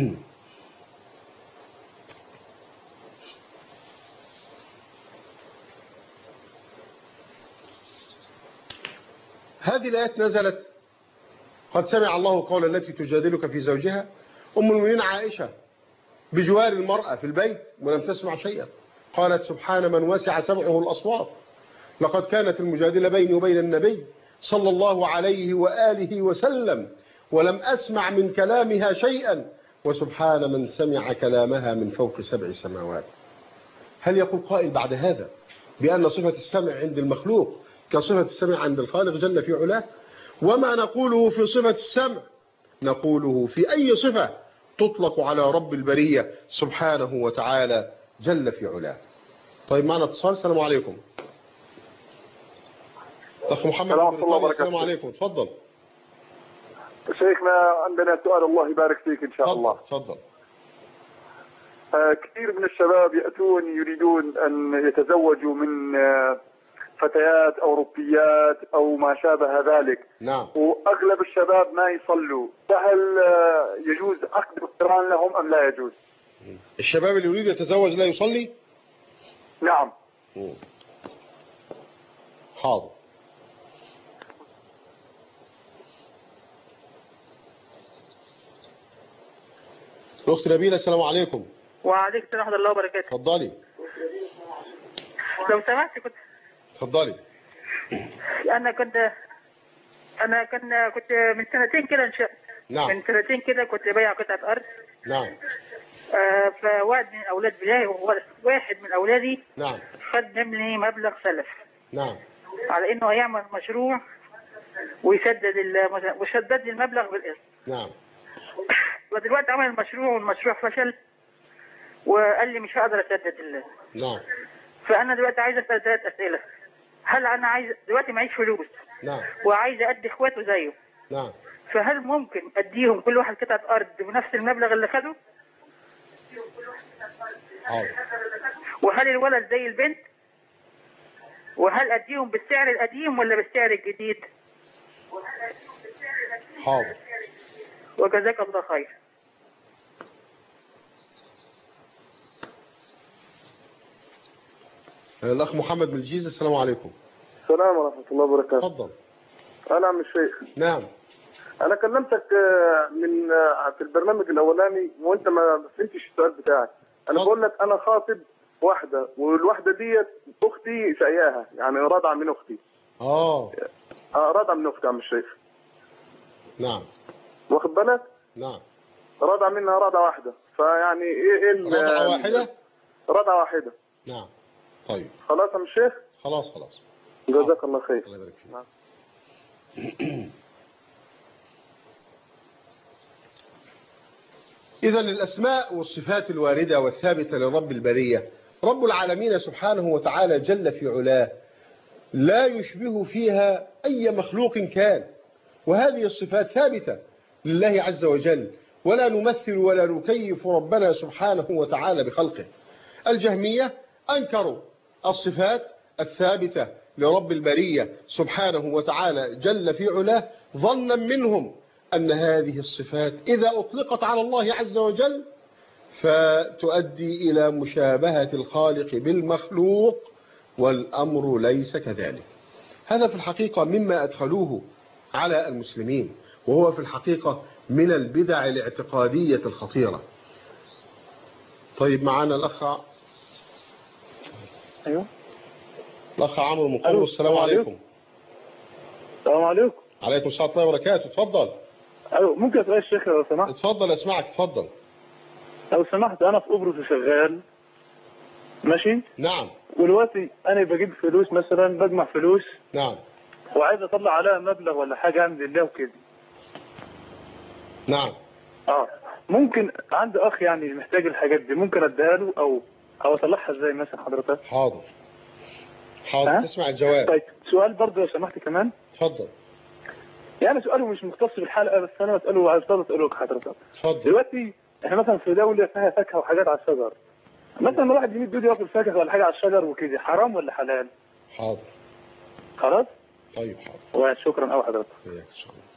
هذه الآيات نزلت قد سمع الله قول التي تجادلك في زوجها أم المؤمنين عائشة بجوار المرأة في البيت ولم تسمع شيئا. قالت سبحان من وسع سمعه الأصوات لقد كانت المجادلة بيني وبين النبي صلى الله عليه وآله وسلم ولم أسمع من كلامها شيئا وسبحان من سمع كلامها من فوق 7 سماوات. هل يقول قائل بعد هذا بأن صفة السمع عند المخلوق كصفة السمع عند الخالق جل في علاه؟ وما نقوله في صفة السمع نقوله في أي صفة تطلق على رب البرية سبحانه وتعالى جل في علاه. طيب معنا اتصال. السلام عليكم. أخ محمد بن طارق. السلام عليكم. تفضل شيخنا. عندنا سؤال الله يبارك فيك إن شاء الله. تفضل. كثير من الشباب يأتون يريدون أن يتزوجوا من فتيات أوروبيات أو ما شابه ذلك. نعم. وأغلب الشباب ما يصلوا. فهل يجوز عقد القران لهم أم لا يجوز؟ الشباب اللي يريد يتزوج لا يصلي؟ نعم. حاضر. الأخت نبيلة. السلام عليكم. وعليكم السلام ورحمة الله وبركاته. اتفضلي. لو سمحت كنت. اتفضلي. أنا كنت من سنتين كده نعم. من سنتين كده كنت ببيع قطعة أرض. نعم. فواحد من أولاد بلاي واحد من أولادي. نعم. خد مني مبلغ سلف. نعم. على إنه هيعمل مشروع ويسدد لي المبلغ بالقسط. نعم. ودلوقتي عمل المشروع والمشروع فشل وقال لي مش هقدر اسدد نعم. فانا دلوقتي عايز اسال 3 اسئله. هل انا عايز دلوقتي معيش فلوس؟ نعم. وعايز ادي اخواته زيه. نعم. فهل ممكن اديهم كل واحد قطعه ارض بنفس المبلغ اللي خده؟ حاضر. وهل الولد زي البنت؟ وهل اديهم بالسعر القديم ولا بالسعر الجديد؟ حاضر. وجزاك الله خير. الأخ محمد من الجيزة. السلام عليكم. السلام ورحمة الله وبركاته. تفضل. أنا عم الشيخ. نعم. أنا كلمتك في البرنامج الأولاني وأنت ما فهمتش السؤال بتاعك. أنا بقول لك أنا خاطب واحدة والواحدة ديت أختي شقياها يعني رضع من أختي. رضع من أختي عم الشيخ. نعم. واخد بالك؟ نعم. رضع منها رضع واحدة فيعني إيه رضعة واحدة؟ رضعة واحدة. نعم. طيب. خلاص يا الشيخ؟ خلاص. جزاك الله خير. الله يبارك فيك. إذا الأسماء والصفات الواردة والثابتة لرب البرية رب العالمين سبحانه وتعالى جل في علاه لا يشبه فيها أي مخلوق كان، وهذه الصفات ثابتة لله عز وجل ولا نمثل ولا نكيف ربنا سبحانه وتعالى بخلقه. الجهمية أنكروا الصفات الثابتة لرب البرية سبحانه وتعالى جل في علاه ظنا منهم أن هذه الصفات إذا أطلقت على الله عز وجل فتؤدي إلى مشابهة الخالق بالمخلوق، والأمر ليس كذلك. هذا في الحقيقة مما أدخلوه على المسلمين، وهو في الحقيقة من البدع الاعتقادية الخطيرة. طيب معنا الأخ. أيوه الأخ عمرو مقبل. السلام عليكم. السلام عليكم. عليكم السلام ورحمة الله وبركاته. اتفضل. أيوه ممكن أسأل الشيخ لو سمحت؟ اتفضل أسمعك. اتفضل. لو سمحت أنا في قبرص شغال ماشي. نعم. ودلوقتي أنا بجيب فلوس مثلا، بجمع فلوس. نعم. وعايز أطلع عليها مبلغ ولا حاجة عند الله وكده. نعم. ممكن عندي أخ يعني محتاج الحاجات دي، ممكن أديها له أو أطلعها إزاي مثلا حضرتك؟ حاضر. تسمع الجواب. طيب سؤال برضه لو سمحت كمان. اتفضل. يعني سؤاله مش مختص بالحلقة، بس أنا بسأله عايز أسأله لحضرتك. اتفضل. دلوقتي إحنا مثلا في دولة فيها فاكهة وحاجات على الشجر. مثلا لما الواحد يمد ياكل فاكهة ولا حاجة على الشجر وكده، حرام ولا حلال؟ حاضر. خلاص؟ طيب حاضر. وشكرا أوي حضرتك. إن شاء الله.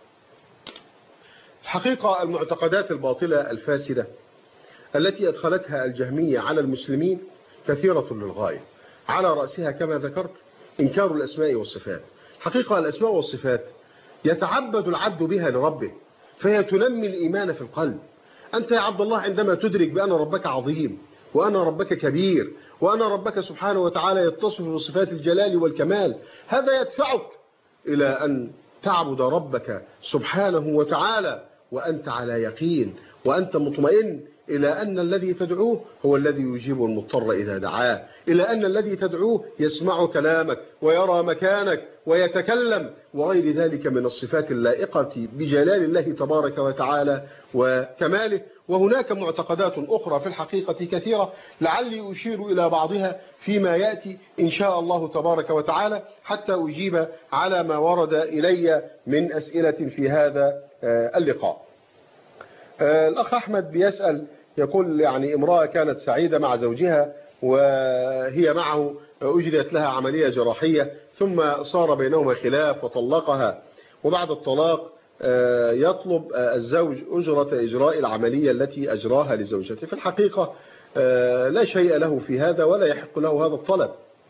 الحقيقة المعتقدات الباطلة الفاسدة التي أدخلتها الجهمية على المسلمين كثيرة للغاية، على رأسها كما ذكرت إنكار الأسماء والصفات. حقيقة الأسماء والصفات يتعبد العبد بها لربه، فهي تنمي الإيمان في القلب. أنت يا عبد الله عندما تدرك بأن ربك عظيم، وأن ربك كبير، وأن ربك سبحانه وتعالى يتصف بصفات الجلال والكمال، هذا يدفعك إلى أن تعبد ربك سبحانه وتعالى وأنت على يقين، وأنت مطمئن إلى أن الذي تدعوه هو الذي يجيب المضطر إذا دعاه، إلى أن الذي تدعوه يسمع كلامك ويرى مكانك ويتكلم، وغير ذلك من الصفات اللائقة بجلال الله تبارك وتعالى وكماله. وهناك معتقدات أخرى في الحقيقة كثيرة، لعلي أشير إلى بعضها فيما يأتي إن شاء الله تبارك وتعالى، حتى أجيب على ما ورد إلي من أسئلة في هذا اللقاء. الأخ أحمد بيسأل، يقول يعني امرأة كانت سعيدة مع زوجها وهي معه، أجريت لها عملية جراحية، ثم صار بينهما خلاف وطلقها، وبعد الطلاق يطلب الزوج أجرة إجراء العملية التي أجراها لزوجته. في الحقيقة لا شيء له في هذا ولا يحق له هذا الطلب.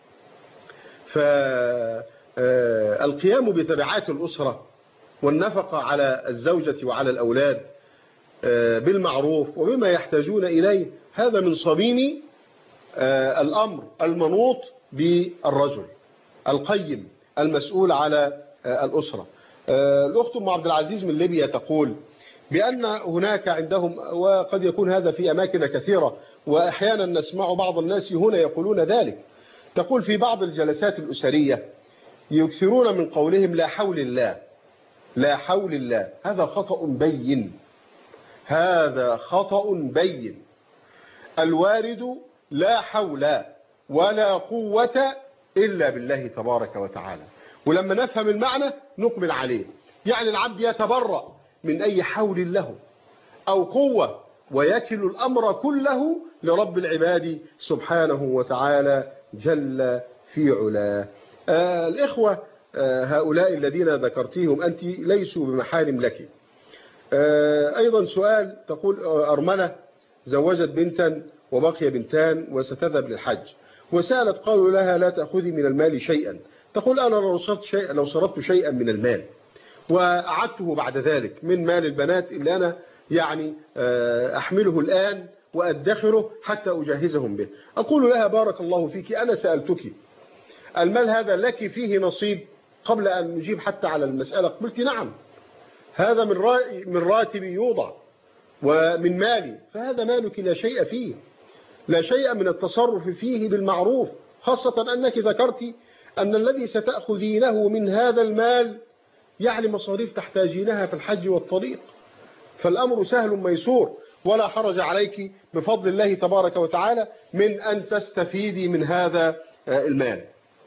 فالقيام بتبعات الأسرة والنفقة على الزوجة وعلى الأولاد بالمعروف وبما يحتاجون إليه، هذا من صميم الأمر المنوط بالرجل القيم المسؤول على الأسرة. الأخت أم عبد العزيز من ليبيا تقول بأن هناك عندهم، وقد يكون هذا في أماكن كثيرة وأحيانا نسمع بعض الناس هنا يقولون ذلك، تقول في بعض الجلسات الأسرية يكثرون من قولهم لا حول الله لا حول الله. هذا خطأ بين، هذا خطأ بين. الوارد لا حول ولا قوة إلا بالله تبارك وتعالى، ولما نفهم المعنى نقبل عليه. يعني العبد يتبرأ من أي حول له أو قوة، ويكل الأمر كله لرب العباد سبحانه وتعالى جل في علاه. الإخوة هؤلاء الذين ذكرتيهم أنت ليسوا بمحارم لك. أيضا سؤال، تقول أرملة زوجت بنتا وبقي بنتان وستذهب للحج، وسألت قالوا لها لا تأخذي من المال شيئا. تقول أنا لو صرفت شيئا من المال وأعدته بعد ذلك من مال البنات اللي أنا يعني أحمله الآن وأدخره حتى أجهزهم به، أقول لها بارك الله فيك، أنا سألتك المال هذا لك فيه نصيب قبل أن نجيب حتى على المسألة؟ قلت نعم، هذا من راتبي يوضع ومن مالي، فهذا مالك لا شيء فيه، لا شيء من التصرف فيه بالمعروف، خاصة أنك ذكرت أن الذي ستأخذينه من هذا المال يعني مصاريف تحتاجينها في الحج والطريق، فالأمر سهل ميسور، ولا حرج عليك بفضل الله تبارك وتعالى من أن تستفيدي من هذا المال،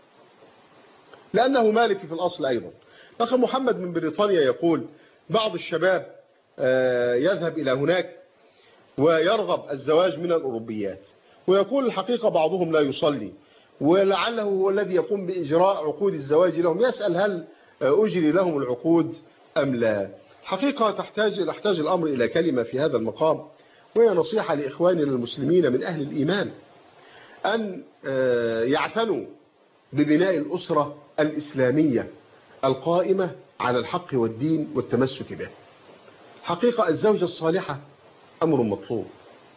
لأنه مالك في الأصل أيضا. أخ محمد من بريطانيا يقول بعض الشباب يذهب إلى هناك ويرغب الزواج من الأوروبيات، ويقول الحقيقة بعضهم لا يصلي، ولعله هو الذي يقوم بإجراء عقود الزواج لهم، يسأل هل أجري لهم العقود أم لا. حقيقة يحتاج الأمر إلى كلمة في هذا المقام، وهي نصيحة لإخواننا المسلمين من أهل الإيمان أن يعتنوا ببناء الأسرة الإسلامية القائمة على الحق والدين والتمسك به. حقيقة الزوجة الصالحة أمر مطلوب.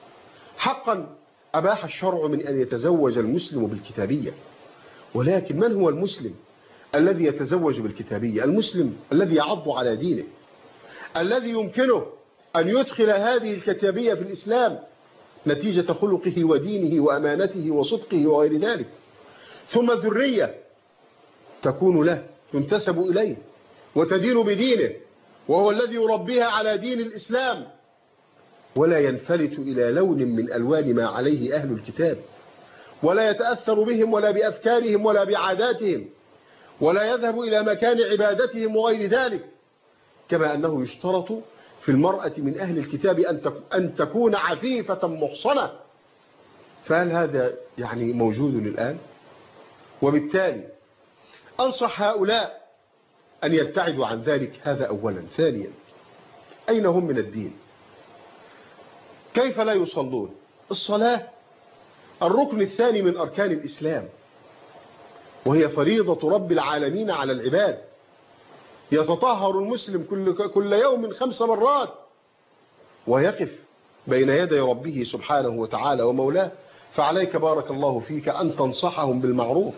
حقا أباح الشرع من أن يتزوج المسلم بالكتابية، ولكن من هو المسلم الذي يتزوج بالكتابية؟ المسلم الذي يعض على دينه، الذي يمكنه أن يدخل هذه الكتابية في الإسلام نتيجة خلقه ودينه وأمانته وصدقه وغير ذلك، ثم ذرية تكون له تنتسب إليه وتدين بدينه، وهو الذي يربيها على دين الإسلام، ولا ينفلت إلى لون من ألوان ما عليه أهل الكتاب، ولا يتأثر بهم ولا بأفكارهم ولا بعاداتهم، ولا يذهب إلى مكان عبادتهم وغير ذلك. كما أنه يشترط في المرأة من أهل الكتاب أن تكون عفيفة محصنة. فهل هذا يعني موجود الآن؟ وبالتالي أنصح هؤلاء أن يبتعدوا عن ذلك، هذا أولا. ثانيا، أين هم من الدين؟ كيف لا يصلون؟ الصلاة الركن الثاني من أركان الإسلام، وهي فريضة رب العالمين على العباد. يتطهر المسلم كل يوم 5 مرات، ويقف بين يدي ربه سبحانه وتعالى ومولاه. فعليك بارك الله فيك أن تنصحهم بالمعروف،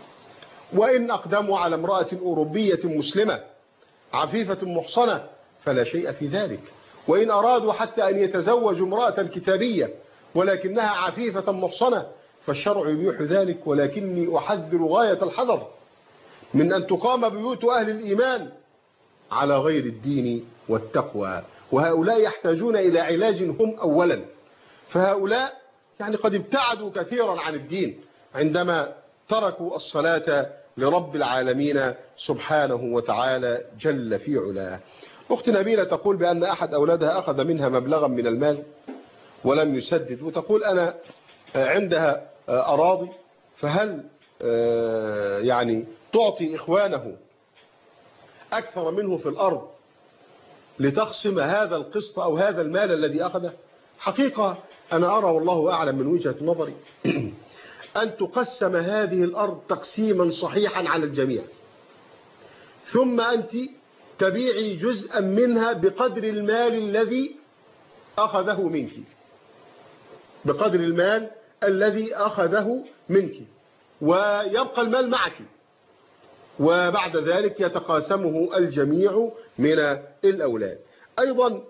وإن أقدموا على امرأة أوروبية مسلمة عفيفة محصنة فلا شيء في ذلك، وإن أرادوا حتى أن يتزوجوا امرأة كتابية ولكنها عفيفة محصنة فالشرع يبيح ذلك. ولكني أحذر غاية الحذر من أن تقام بيوت أهل الإيمان على غير الدين والتقوى، وهؤلاء يحتاجون إلى علاج هم أولا. فهؤلاء يعني قد ابتعدوا كثيرا عن الدين عندما تركوا الصلاة لرب العالمين سبحانه وتعالى جل في علاه. أخت نبيلة تقول بأن أحد أولادها أخذ منها مبلغا من المال ولم يسدد، وتقول أنا عندها أراضي، فهل يعني تعطي إخوانه أكثر منه في الأرض لتقسم هذا القسط أو هذا المال الذي أخذه؟ حقيقة أنا أرى والله أعلم من وجهة نظري أن تقسم هذه الأرض تقسيما صحيحا على الجميع، ثم أنت تبيعي جزءا منها بقدر المال الذي أخذه منك، بقدر المال الذي أخذه منك، ويبقى المال معك، وبعد ذلك يتقاسمه الجميع من الأولاد. أيضا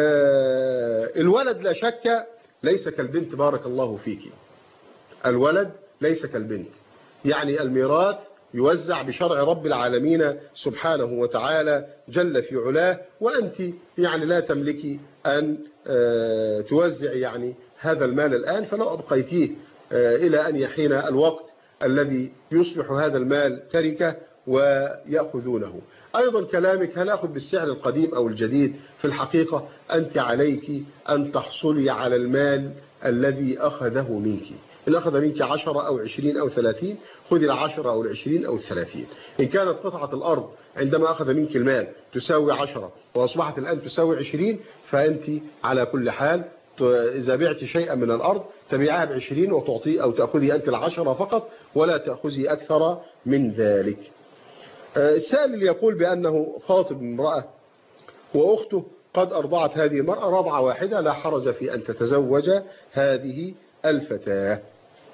الولد لا شك ليس كالبنت، بارك الله فيك، الولد ليس كالبنت، يعني الميراث يوزع بشرع رب العالمين سبحانه وتعالى جل في علاه، وأنت يعني لا تملكي أن توزع يعني هذا المال الآن، فلو أبقيتيه إلى أن يحين الوقت الذي يصبح هذا المال تركة ويأخذونه. أيضا كلامك هل أخذ بالسعر القديم أو الجديد؟ في الحقيقة أنت عليك أن تحصلي على المال الذي أخذه منك. إن أخذ منك 10 أو 20 أو 30 خذي 10 أو 20 أو 30. إن كانت قطعة الأرض عندما أخذ منك المال تساوي 10 وأصبحت الآن تساوي 20، فأنت على كل حال إذا بعت شيئا من الأرض تبيعها ب20 وتعطي أو تأخذي أنت 10 فقط ولا تأخذي أكثر من ذلك. السائل يقول بأنه خاطب امرأة وأخته قد أرضعت هذه المرأة رضعة واحدة، لا حرج في أن تتزوج هذه الفتاة.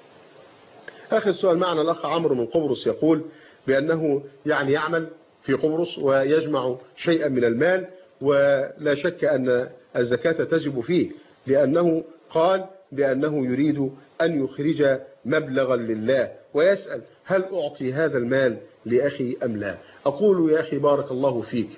آخر سؤال معنا الأخ عمرو من قبرص يقول بأنه يعني يعمل في قبرص ويجمع شيئا من المال، ولا شك أن الزكاة تجب فيه، لأنه قال بأنه يريد أن يخرج مبلغا لله، ويسأل هل أعطي هذا المال لأخي أم لا؟ أقول يا أخي بارك الله فيك،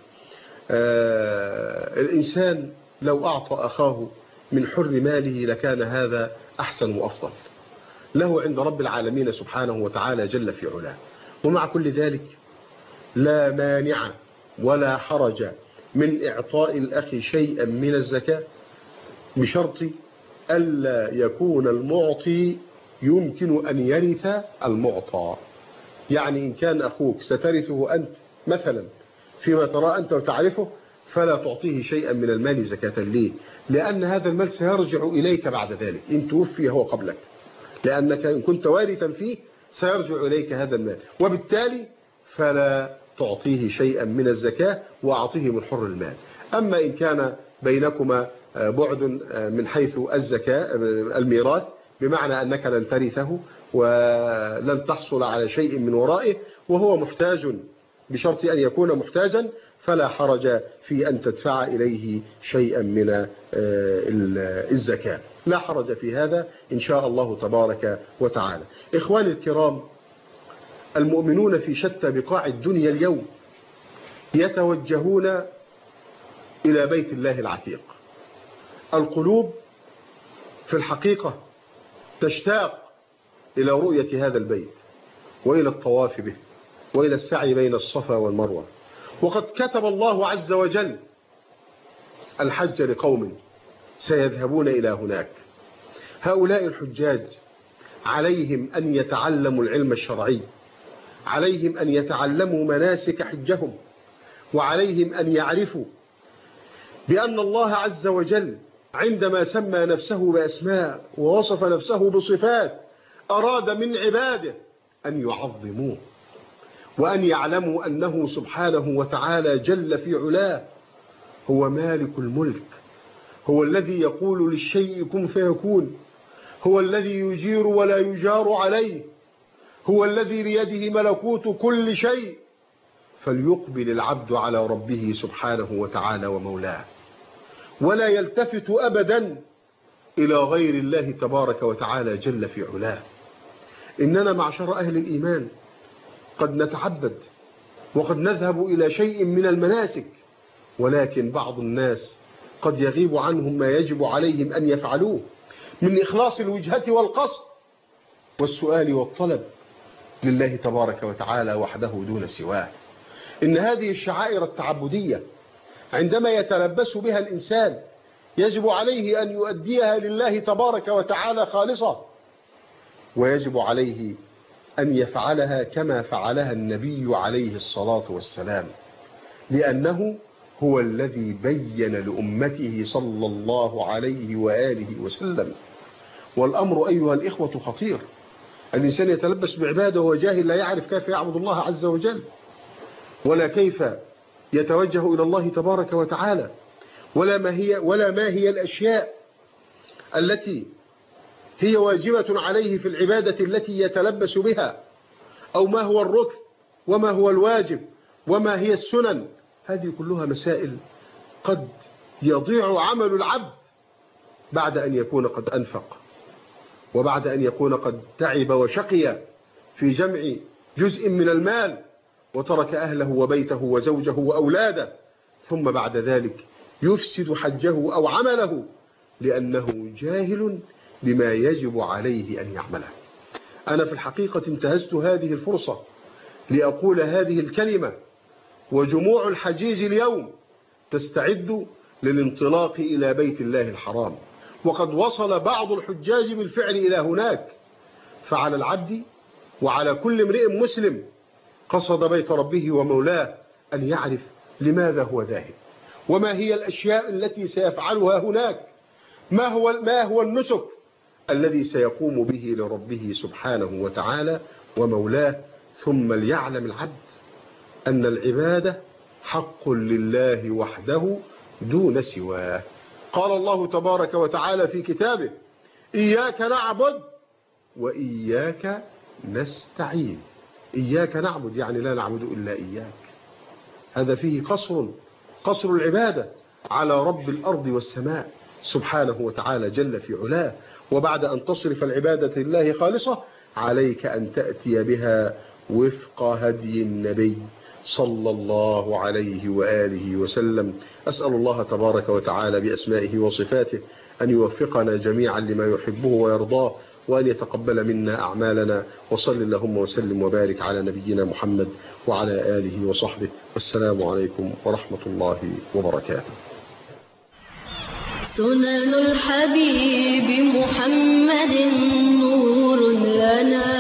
الإنسان لو أعطى أخاه من حر ماله لكان هذا أحسن وأفضل له عند رب العالمين سبحانه وتعالى جل في علاه. ومع كل ذلك لا مانع ولا حرج من إعطاء الأخ شيئا من الزكاة بشرط ألا يكون المعطي يمكن أن يرث المعطى. يعني إن كان أخوك سترثه أنت مثلا فيما ترى أنت وتعرفه، فلا تعطيه شيئا من المال زكاة. ليه؟ لأن هذا المال سيرجع إليك بعد ذلك إن توفي هو قبلك، لأنك إن كنت وارثا فيه سيرجع إليك هذا المال، وبالتالي فلا تعطيه شيئا من الزكاة وأعطيه من حر المال. أما إن كان بينكما بعد من حيث الزكاة الميراث، بمعنى أنك لن ترثه ولن تحصل على شيء من ورائه وهو محتاج بشرط أن يكون محتاجا، فلا حرج في أن تدفع إليه شيئا من الزكاة، لا حرج في هذا إن شاء الله تبارك وتعالى. إخواني الكرام، المؤمنون في شتى بقاع الدنيا اليوم يتوجهون إلى بيت الله العتيق. القلوب في الحقيقة تشتاق إلى رؤية هذا البيت وإلى الطواف به وإلى السعي بين الصفا والمروة. وقد كتب الله عز وجل الحج لقوم سيذهبون إلى هناك. هؤلاء الحجاج عليهم أن يتعلموا العلم الشرعي، عليهم أن يتعلموا مناسك حجهم، وعليهم أن يعرفوا بأن الله عز وجل عندما سمى نفسه بأسماء ووصف نفسه بصفات أراد من عباده أن يعظموه، وأن يعلموا أنه سبحانه وتعالى جل في علاه هو مالك الملك، هو الذي يقول للشيء كن فيكون، هو الذي يجير ولا يجار عليه، هو الذي بيده ملكوت كل شيء. فليقبل العبد على ربه سبحانه وتعالى ومولاه، ولا يلتفت أبدا إلى غير الله تبارك وتعالى جل في علاه. إننا معشر أهل الإيمان قد نتعبد وقد نذهب إلى شيء من المناسك، ولكن بعض الناس قد يغيب عنهم ما يجب عليهم أن يفعلوه من إخلاص الوجهة والقصد والسؤال والطلب لله تبارك وتعالى وحده دون سواه. إن هذه الشعائر التعبدية عندما يتلبس بها الإنسان يجب عليه أن يؤديها لله تبارك وتعالى خالصة، ويجب عليه أن يفعلها كما فعلها النبي عليه الصلاة والسلام، لأنه هو الذي بين لأمته صلى الله عليه وآله وسلم. والأمر أيها الإخوة خطير. الإنسان يتلبس بعباده وهو جاهل، لا يعرف كيف يعبد الله عز وجل، ولا كيف يتوجه إلى الله تبارك وتعالى، ولا ما هي الأشياء التي هي واجبة عليه في العبادة التي يتلبس بها، أو ما هو الركن وما هو الواجب وما هي السنن. هذه كلها مسائل قد يضيع عمل العبد بعد أن يكون قد أنفق، وبعد أن يكون قد تعب وشقي في جمع جزء من المال، وترك أهله وبيته وزوجه وأولاده، ثم بعد ذلك يفسد حجه أو عمله لأنه جاهل بما يجب عليه أن يعمله. أنا في الحقيقة انتهزت هذه الفرصة لأقول هذه الكلمة، وجموع الحجيج اليوم تستعد للانطلاق إلى بيت الله الحرام، وقد وصل بعض الحجاج بالفعل إلى هناك. فعلى العبد وعلى كل امرئ مسلم قصد بيت ربه ومولاه أن يعرف لماذا هو ذاهب، وما هي الأشياء التي سيفعلها هناك، ما هو النسك الذي سيقوم به لربه سبحانه وتعالى ومولاه. ثم ليعلم العبد أن العبادة حق لله وحده دون سواه. قال الله تبارك وتعالى في كتابه: إياك نعبد وإياك نستعين. إياك نعبد يعني لا نعبد إلا إياك. هذا فيه قصر العبادة على رب الأرض والسماء سبحانه وتعالى جل في علاه. وبعد أن تصرف العبادة لله خالصة عليك أن تأتي بها وفق هدي النبي صلى الله عليه وآله وسلم. أسأل الله تبارك وتعالى بأسمائه وصفاته أن يوفقنا جميعا لما يحبه ويرضاه، وأن يتقبل منا أعمالنا. وصل اللهم وسلم وبارك على نبينا محمد وعلى آله وصحبه، والسلام عليكم ورحمة الله وبركاته. سنن الحبيب محمد نور لنا